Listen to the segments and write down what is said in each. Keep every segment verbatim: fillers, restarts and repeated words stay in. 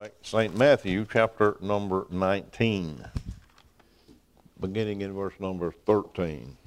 Saint Matthew, chapter number nineteen, beginning in verse number thirteen.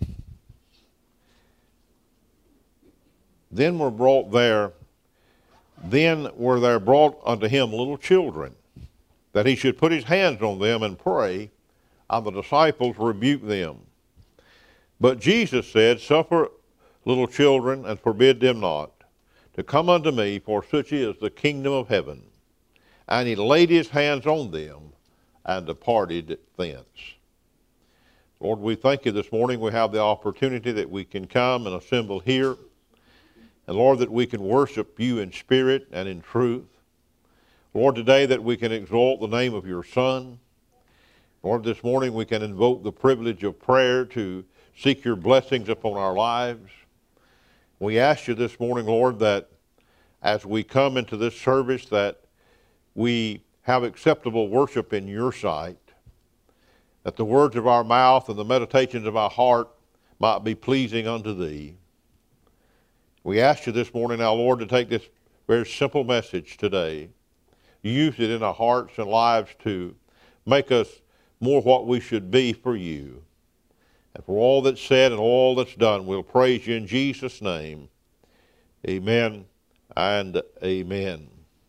Then were brought there, then were there brought unto him little children, that he should put his hands on them and pray, and the disciples rebuked them. But Jesus said, Suffer little children, and forbid them not, to come unto me, for such is the kingdom of heaven. And he laid his hands on them, and departed thence. Lord, we thank you this morning. We have the opportunity that we can come and assemble here. And Lord, that we can worship you in spirit and in truth. Lord, today that we can exalt the name of your Son. Lord, this morning we can invoke the privilege of prayer to seek your blessings upon our lives. We ask you this morning, Lord, that as we come into this service, that we have acceptable worship in your sight, that the words of our mouth and the meditations of our heart might be pleasing unto thee. We ask you this morning now, Lord, to take this very simple message today, use it in our hearts and lives to make us more what we should be for you. And for all that's said and all that's done, we'll praise you in Jesus' name. Amen and amen.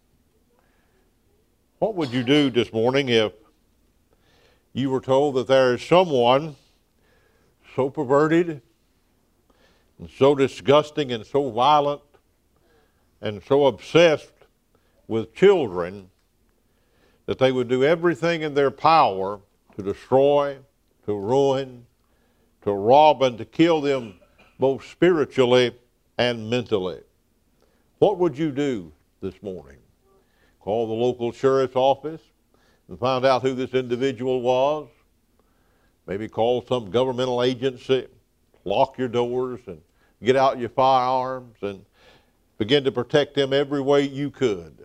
What would you do this morning if you were told that there is someone so perverted and so disgusting and so violent and so obsessed with children that they would do everything in their power to destroy, to ruin, to rob, and to kill them both spiritually and mentally? What would you do this morning? Call the local sheriff's office and find out who this individual was? Maybe call some governmental agency, lock your doors, and get out your firearms and begin to protect them every way you could.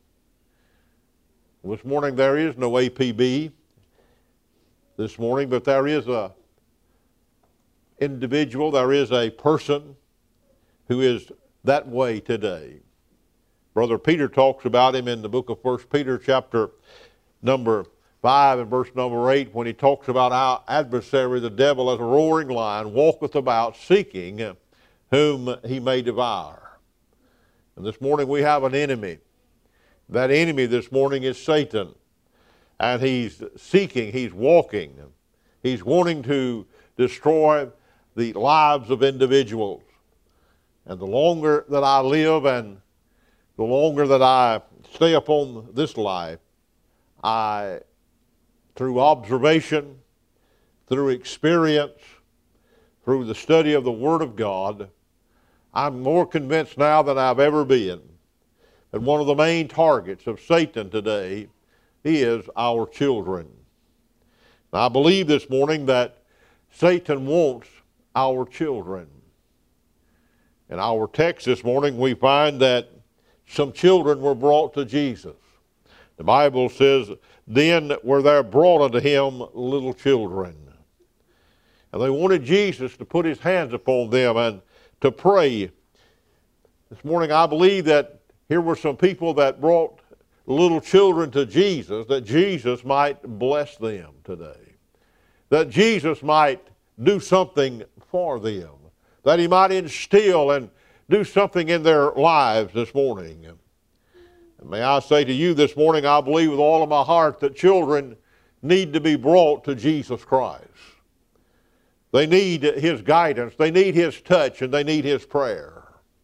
This morning there is no A P B this morning, but there is a individual, there is a person who is that way today. Brother Peter talks about him in the book of First Peter chapter number five and verse number eight, when he talks about our adversary, the devil, as a roaring lion, walketh about seeking whom he may devour. And this morning we have an enemy. That enemy this morning is Satan. And he's seeking, he's walking, he's wanting to destroy the lives of individuals. And the longer that I live and the longer that I stay upon this life, I, through observation, through experience, through the study of the Word of God, I'm more convinced now than I've ever been that one of the main targets of Satan today is our children. And I believe this morning that Satan wants our children. In our text this morning, we find that some children were brought to Jesus. The Bible says, then were there brought unto him little children. And they wanted Jesus to put his hands upon them and to pray. This morning I believe that here were some people that brought little children to Jesus, that Jesus might bless them today. That Jesus might do something for them. That he might instill and do something in their lives this morning. And may I say to you this morning, I believe with all of my heart that children need to be brought to Jesus Christ. They need his guidance, they need his touch, and they need his prayer.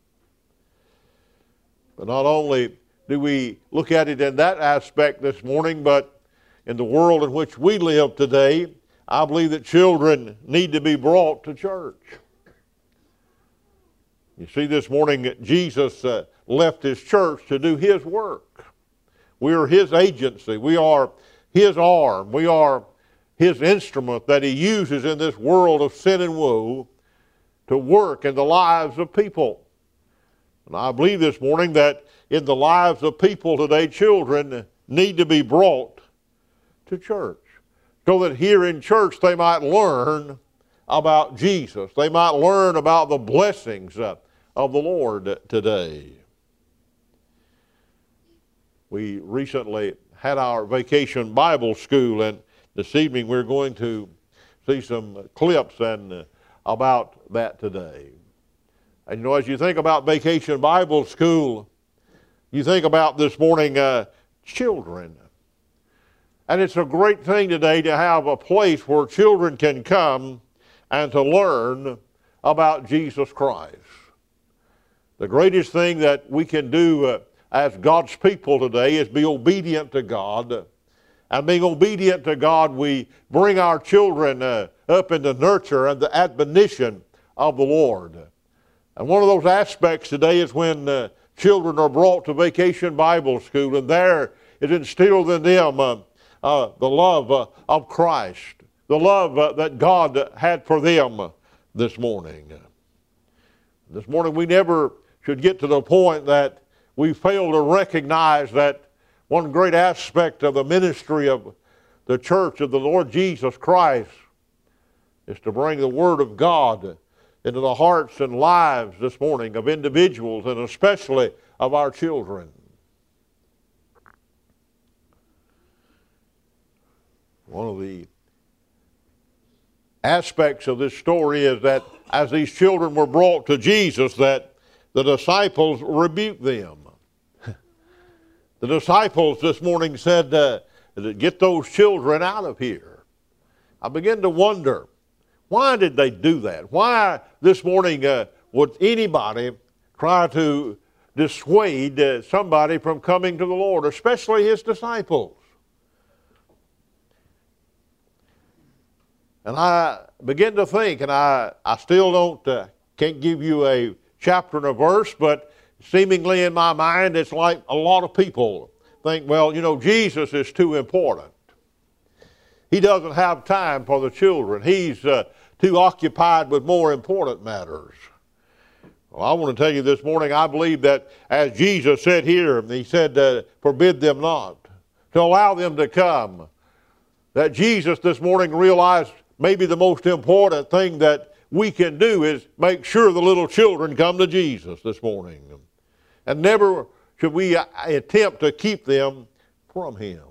But not only do we look at it in that aspect this morning, but in the world in which we live today, I believe that children need to be brought to church. You see, this morning Jesus uh, left his church to do his work. We are his agency. We are his arm. We are his instrument that he uses in this world of sin and woe to work in the lives of people. And I believe this morning that in the lives of people today, children need to be brought to church, so that here in church they might learn about Jesus. They might learn about the blessings uh, of the Lord today. We recently had our vacation Bible school, and this evening we're going to see some clips and uh, about that today. And you know, as you think about vacation Bible school, you think about this morning uh, children. And it's a great thing today to have a place where children can come and to learn about Jesus Christ. The greatest thing that we can do uh, as God's people today is be obedient to God. And being obedient to God, we bring our children uh, up in the nurture and the admonition of the Lord. And one of those aspects today is when uh, children are brought to Vacation Bible School, and there is instilled in them uh, uh, the love uh, of Christ, the love uh, that God had for them this morning. This morning we never should get to the point that we fail to recognize that one great aspect of the ministry of the church of the Lord Jesus Christ is to bring the Word of God into the hearts and lives this morning of individuals and especially of our children. One of the aspects of this story is that as these children were brought to Jesus, that the disciples rebuked them. The disciples this morning said, uh, get those children out of here. I begin to wonder, why did they do that? Why this morning uh, would anybody try to dissuade uh, somebody from coming to the Lord, especially his disciples? And I begin to think, and I, I still don't, uh, can't give you a chapter and a verse, but seemingly in my mind, it's like a lot of people think, well, you know, Jesus is too important. He doesn't have time for the children. He's uh, too occupied with more important matters. Well, I want to tell you this morning, I believe that as Jesus said here, he said, uh, forbid them not, to allow them to come. That Jesus this morning realized maybe the most important thing that we can do is make sure the little children come to Jesus this morning. And never should we attempt to keep them from him.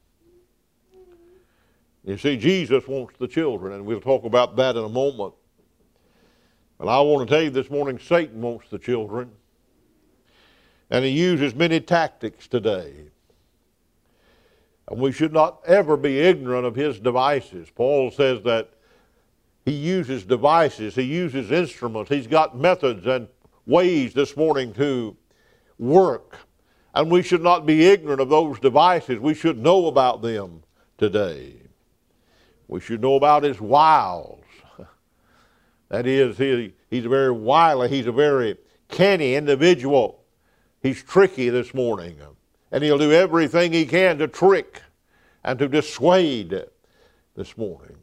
You see, Jesus wants the children, and we'll talk about that in a moment. But I want to tell you this morning, Satan wants the children. And he uses many tactics today. And we should not ever be ignorant of his devices. Paul says that he uses devices, he uses instruments, he's got methods and ways this morning to work. And we should not be ignorant of those devices. We should know about them today. We should know about his wiles. That is, he, he's a very wily, he's a very canny individual. He's tricky this morning. And he'll do everything he can to trick and to dissuade this morning.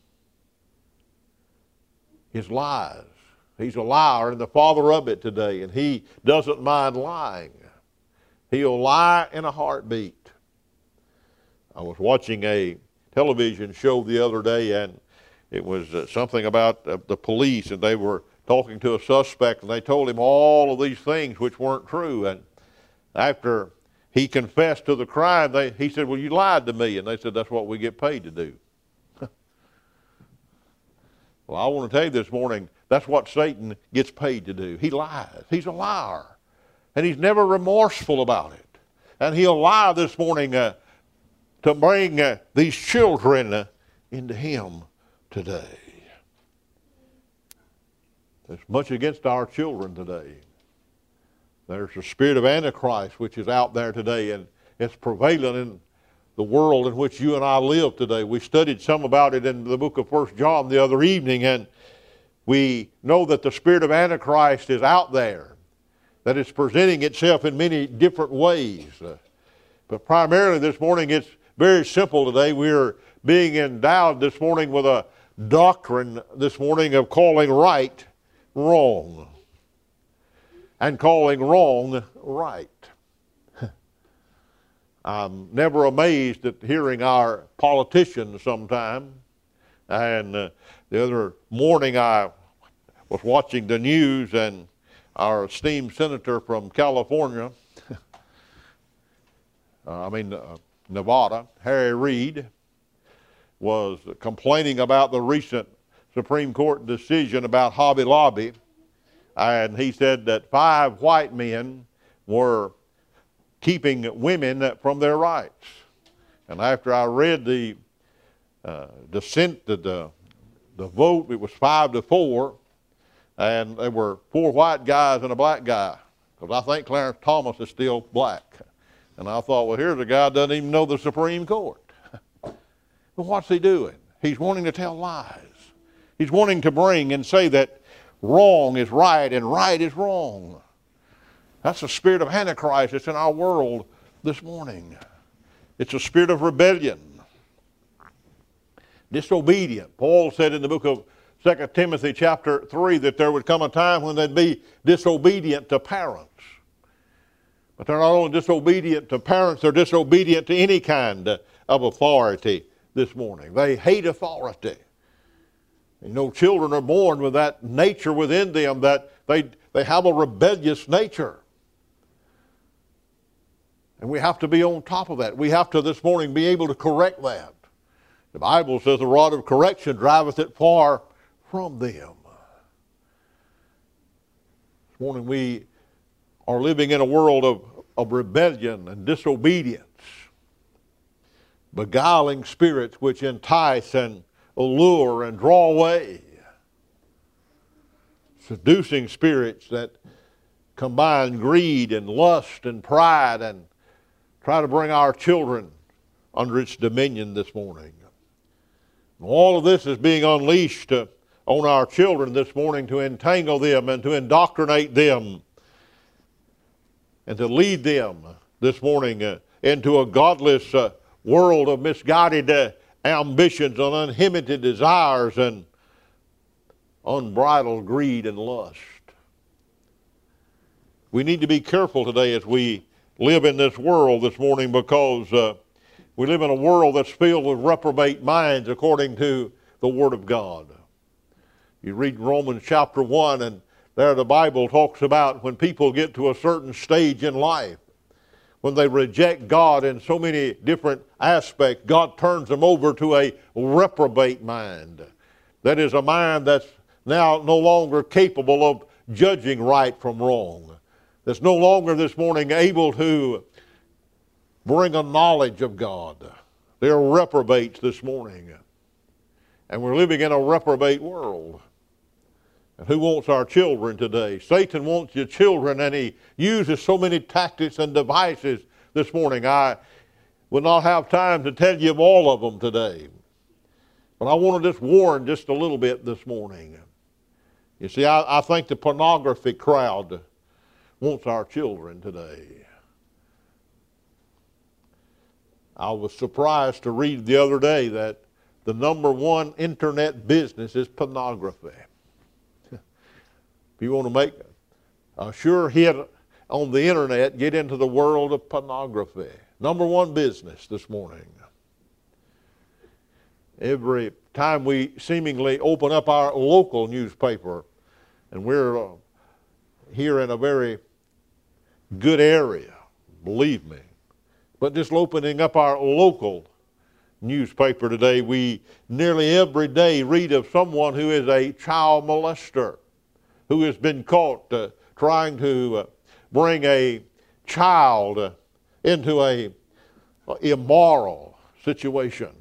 His lies. He's a liar and the father of it today, and he doesn't mind lying. He'll lie in a heartbeat. I was watching a television show the other day, and it was uh, something about uh, the police, and they were talking to a suspect, and they told him all of these things which weren't true. And after he confessed to the crime, they, he said, well, you lied to me. And they said, that's what we get paid to do. Well, I want to tell you this morning, that's what Satan gets paid to do. He lies. He's a liar. And he's never remorseful about it. And he'll lie this morning uh, to bring uh, these children uh, into him today. There's much against our children today. There's the spirit of Antichrist which is out there today, and it's prevalent in the world in which you and I live today. We studied some about it in the book of First John the other evening, and we know that the spirit of Antichrist is out there, that it's presenting itself in many different ways. Uh, but primarily this morning, it's very simple today. We're being endowed this morning with a doctrine this morning of calling right wrong and calling wrong right. I'm never amazed at hearing our politicians sometime. And uh, the other morning I was watching the news, and our esteemed senator from California, uh, I mean uh, Nevada, Harry Reid, was complaining about the recent Supreme Court decision about Hobby Lobby, and he said that five white men were keeping women from their rights. And after I read the uh, dissent, the, the the vote, it was five to four, and there were four white guys and a black guy, because I think Clarence Thomas is still black. And I thought, well, here's a guy who doesn't even know the Supreme Court. But what's he doing? He's wanting to tell lies. He's wanting to bring and say that wrong is right and right is wrong. That's the spirit of Antichrist that's in our world this morning. It's a spirit of rebellion. Disobedient. Paul said in the book of Second Timothy chapter three that there would come a time when they'd be disobedient to parents. But they're not only disobedient to parents, they're disobedient to any kind of authority this morning. They hate authority. You know, children are born with that nature within them, that they, they have a rebellious nature. And we have to be on top of that. We have to this morning be able to correct that. The Bible says the rod of correction driveth it far from them. This morning we are living in a world of, of rebellion and disobedience, beguiling spirits which entice and allure and draw away, seducing spirits that combine greed and lust and pride and try to bring our children under its dominion this morning. All of this is being unleashed uh, on our children this morning to entangle them and to indoctrinate them and to lead them this morning uh, into a godless uh, world of misguided uh, ambitions and unlimited desires and unbridled greed and lust. We need to be careful today as we live in this world this morning, because uh, we live in a world that's filled with reprobate minds according to the Word of God. You read Romans chapter one, and there the Bible talks about when people get to a certain stage in life, when they reject God in so many different aspects, God turns them over to a reprobate mind. That is a mind that's now no longer capable of judging right from wrong. That's no longer this morning able to bring a knowledge of God. They're reprobates this morning. And we're living in a reprobate world. And who wants our children today? Satan wants your children, and he uses so many tactics and devices this morning. I will not have time to tell you of all of them today. But I want to just warn just a little bit this morning. You see, I, I think the pornography crowd wants our children today. I was surprised to read the other day that the number one internet business is pornography. If you want to make a sure hit on the internet, get into the world of pornography. Number one business this morning. Every time we seemingly open up our local newspaper, and we're uh, here in a very good area, believe me, but just opening up our local newspaper today, we nearly every day read of someone who is a child molester, who has been caught uh, trying to uh, bring a child uh, into a uh, immoral situation.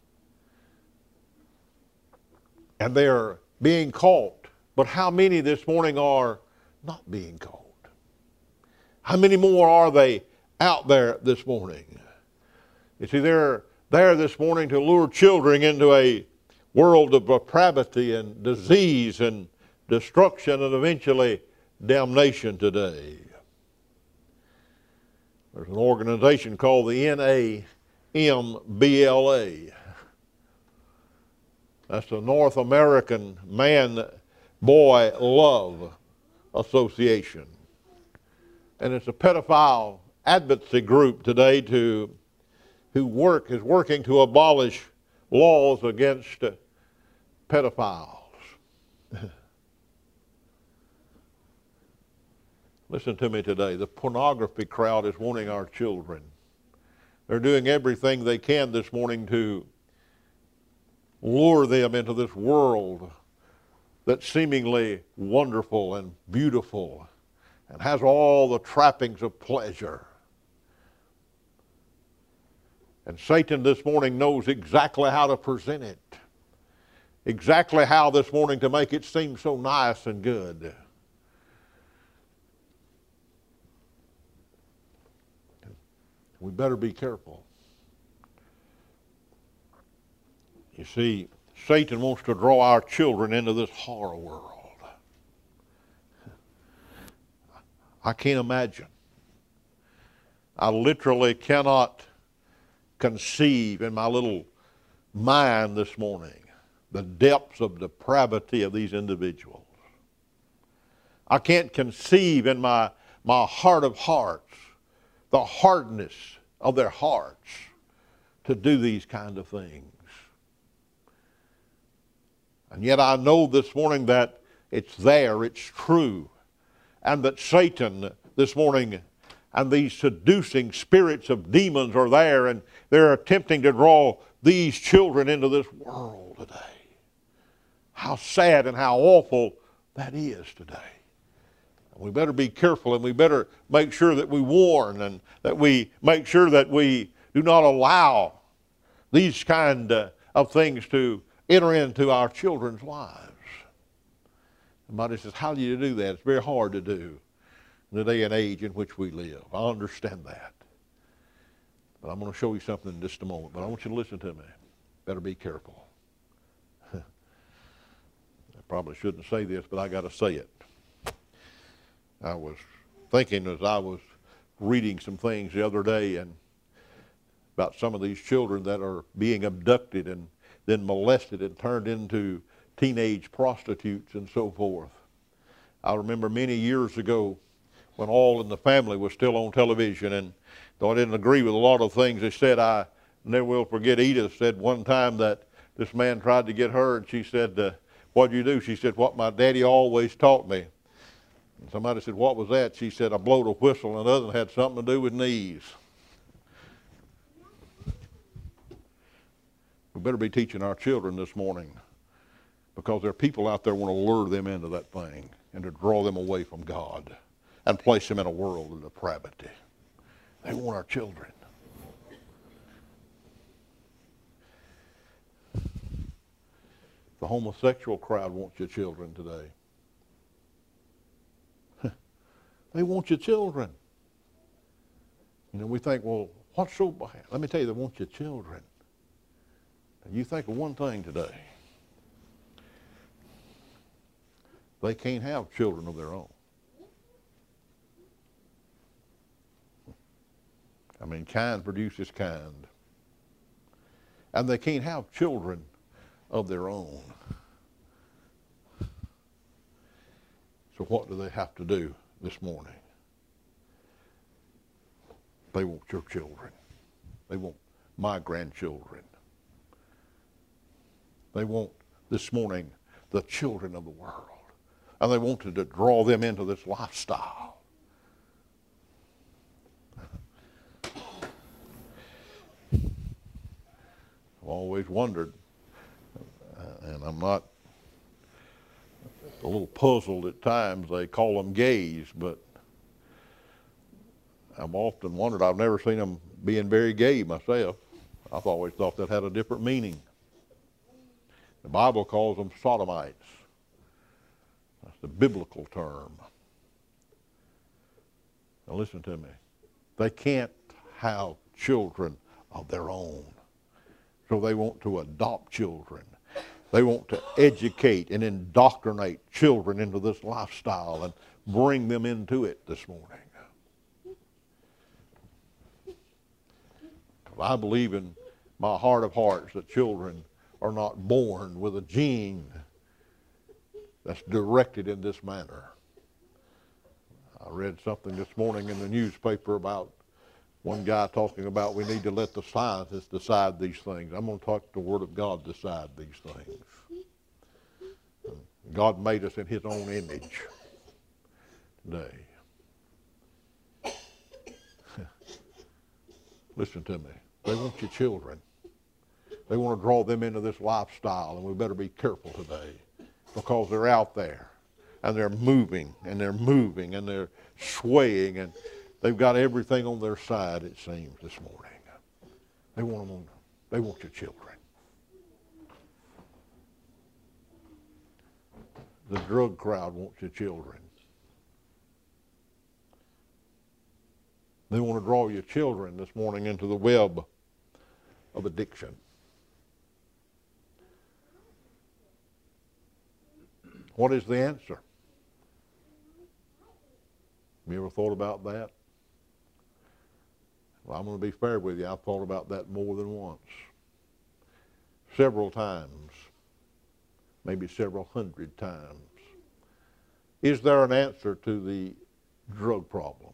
And they're being caught. But how many this morning are not being caught? How many more are they out there this morning? You see, they're there this morning to lure children into a world of depravity and disease and destruction and eventually damnation today. There's an organization called the N A M B L A. That's the North American Man-Boy Love Association. And it's a pedophile advocacy group today to, who work is working to abolish laws against uh, pedophiles. Listen to me today. The pornography crowd is wanting our children. They're doing everything they can this morning to lure them into this world that's seemingly wonderful and beautiful and has all the trappings of pleasure. And Satan this morning knows exactly how to present it, exactly how this morning to make it seem so nice and good. We better be careful. You see, Satan wants to draw our children into this horror world. I can't imagine. I literally cannot conceive in my little mind this morning the depths of depravity of these individuals. I can't conceive in my, my heart of hearts the hardness of their hearts to do these kind of things. And yet I know this morning that it's there, it's true, and that Satan this morning and these seducing spirits of demons are there, and they're attempting to draw these children into this world today. How sad and how awful that is today. We better be careful, and we better make sure that we warn, and that we make sure that we do not allow these kind uh, of things to enter into our children's lives. Somebody says, how do you do that? It's very hard to do in the day and age in which we live. I understand that. But I'm going to show you something in just a moment. But I want you to listen to me. Better be careful. I probably shouldn't say this, but I got to say it. I was thinking as I was reading some things the other day and about some of these children that are being abducted and then molested and turned into teenage prostitutes and so forth. I remember many years ago when All in the Family was still on television, and though I didn't agree with a lot of things they said, I never will forget Edith said one time that this man tried to get her, and she said, uh, what'd you do? She said, what my daddy always taught me. And somebody said, what was that? She said, I blowed a whistle, and the other had something to do with knees. We better be teaching our children this morning, because there are people out there who want to lure them into that thing and to draw them away from God and place them in a world of depravity. They want our children. The homosexual crowd wants your children today. They want your children. You know, we think, well, what's so bad? Let me tell you, they want your children. And you think of one thing today. They can't have children of their own. I mean, kind produces kind. And they can't have children of their own. So what do they have to do this morning? They want your children. They want my grandchildren. They want this morning the children of the world. And they wanted to draw them into this lifestyle. I've always wondered, uh, and I'm not a little puzzled at times, they call them gays, but I've often wondered, I've never seen them being very gay myself. I've always thought that had a different meaning. The Bible calls them sodomites. That's the biblical term. Now listen to me. They can't have children of their own. So they want to adopt children. They want to educate and indoctrinate children into this lifestyle and bring them into it this morning. I believe in my heart of hearts that children are not born with a gene that's directed in this manner. I read something this morning in the newspaper about one guy talking about we need to let the scientists decide these things. I'm going to talk the Word of God decide these things. God made us in His own image today. Listen to me. They want your children. They want to draw them into this lifestyle, and we better be careful today because they're out there, and they're moving, and they're moving, and they're swaying, and they've got everything on their side, it seems, this morning. They want them on, they want your children. The drug crowd wants your children. They want to draw your children this morning into the web of addiction. What is the answer? Have you ever thought about that? Well, I'm going to be fair with you. I've thought about that more than once. Several times. Maybe several hundred times. Is there an answer to the drug problem?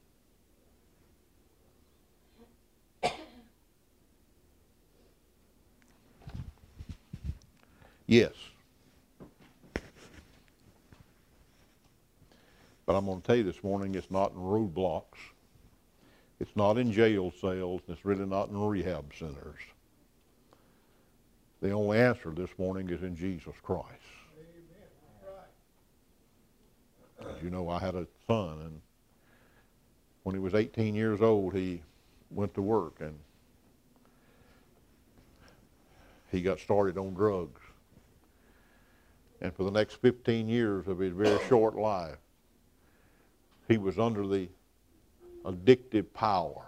Yes. But I'm going to tell you this morning, it's not in roadblocks. It's not in jail cells. It's really not in rehab centers. The only answer this morning is in Jesus Christ. Amen. As you know, I had a son, and when he was eighteen years old, he went to work, and he got started on drugs. And for the next fifteen years of his very short life, he was under the addictive power,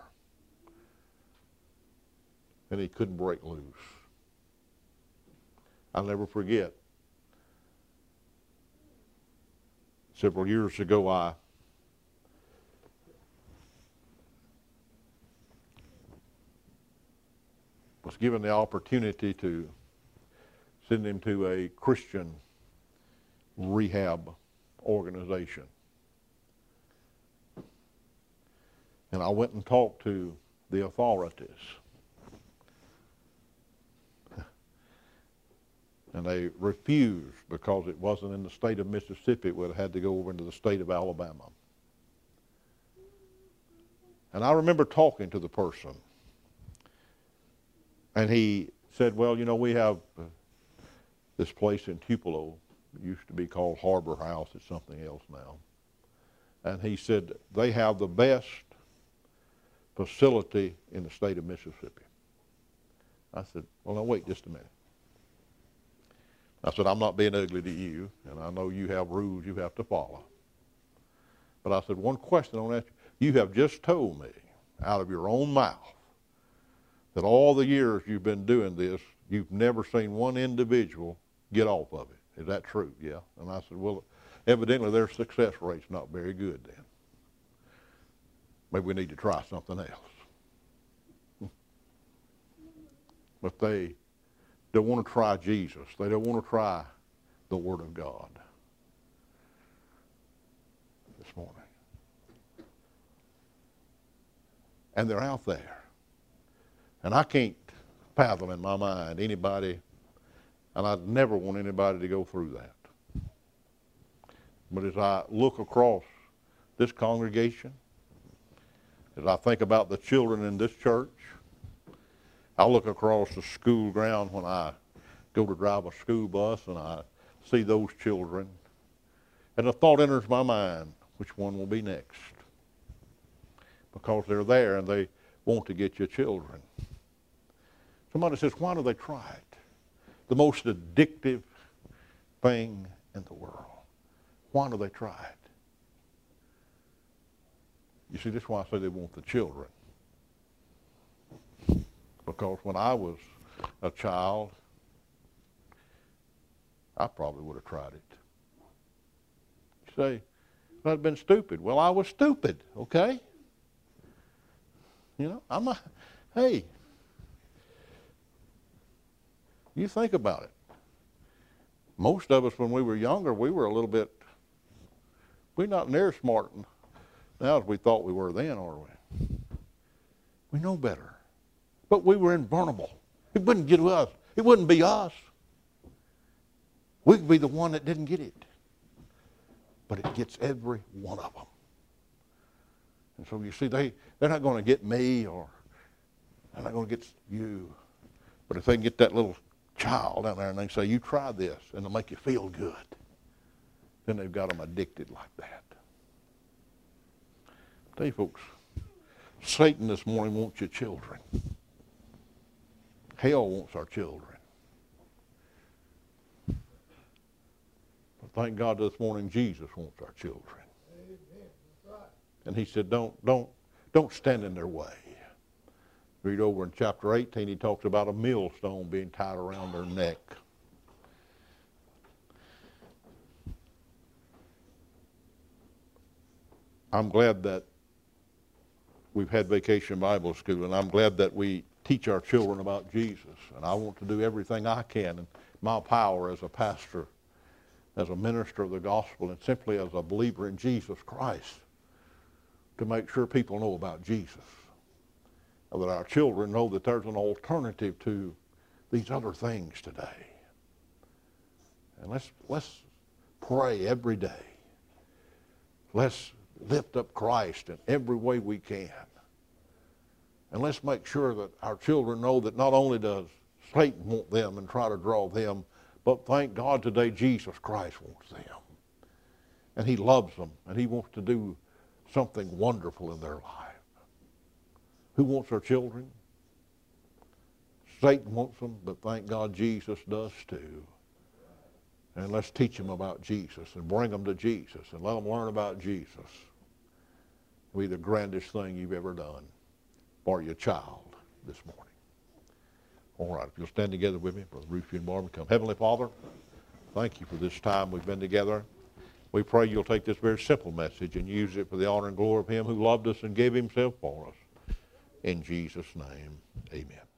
and he couldn't break loose. I'll never forget, several years ago, I was given the opportunity to send him to a Christian rehab organization. And I went and talked to the authorities. And they refused because it wasn't in the state of Mississippi. It would have had to go over into the state of Alabama. And I remember talking to the person. And he said, well, you know, we have uh, this place in Tupelo. It used to be called Harbor House. It's something else now. And he said, they have the best facility in the state of Mississippi. I said, well, now wait just a minute. I said, I'm not being ugly to you, and I know you have rules you have to follow. But I said, one question I want to ask you. You have just told me out of your own mouth that all the years you've been doing this, you've never seen one individual get off of it. Is that true? Yeah. And I said, well, evidently their success rate's not very good then. Maybe we need to try something else. But they don't want to try Jesus. They don't want to try the Word of God this morning. And they're out there. And I can't fathom in my mind anybody, and I'd never want anybody to go through that. But as I look across this congregation, as I think about the children in this church, I look across the school ground when I go to drive a school bus and I see those children, and the thought enters my mind, which one will be next? Because they're there and they want to get your children. Somebody says, why do they try it? The most addictive thing in the world. Why do they try it? You see, this is why I say they want the children. Because when I was a child, I probably would have tried it. You say, well, I've been stupid. Well, I was stupid, okay? You know, I'm a, hey, you think about it. Most of us, when we were younger, we were a little bit, we're not near smart now as we thought we were then, are we? We know better. But we were invulnerable. It wouldn't get us. It wouldn't be us. We could be the one that didn't get it. But it gets every one of them. And so you see, they, they're not going to get me or they're not going to get you. But if they can get that little child down there and they say, you try this, and it'll make you feel good, then they've got them addicted like that. I tell you folks, Satan this morning wants your children. Hell wants our children. But thank God this morning Jesus wants our children. Amen. That's right. And he said, don't, don't, don't stand in their way. Read over in chapter eighteen, he talks about a millstone being tied around their neck. I'm glad that we've had Vacation Bible School, and I'm glad that we teach our children about Jesus. And I want to do everything I can in my power as a pastor, as a minister of the gospel, and simply as a believer in Jesus Christ, to make sure people know about Jesus. That our children know that there's an alternative to these other things today. And let's, let's pray every day. Let's lift up Christ in every way we can. And let's make sure that our children know that not only does Satan want them and try to draw them, but thank God today Jesus Christ wants them. And he loves them, and he wants to do something wonderful in their life. Who wants our children? Satan wants them, but thank God Jesus does too. And let's teach them about Jesus and bring them to Jesus and let them learn about Jesus. It'll be the grandest thing you've ever done for your child this morning. All right, if you'll stand together with me, Brother Ruthie and Barbara, come. Heavenly Father, thank you for this time we've been together. We pray you'll take this very simple message and use it for the honor and glory of him who loved us and gave himself for us. In Jesus' name, amen.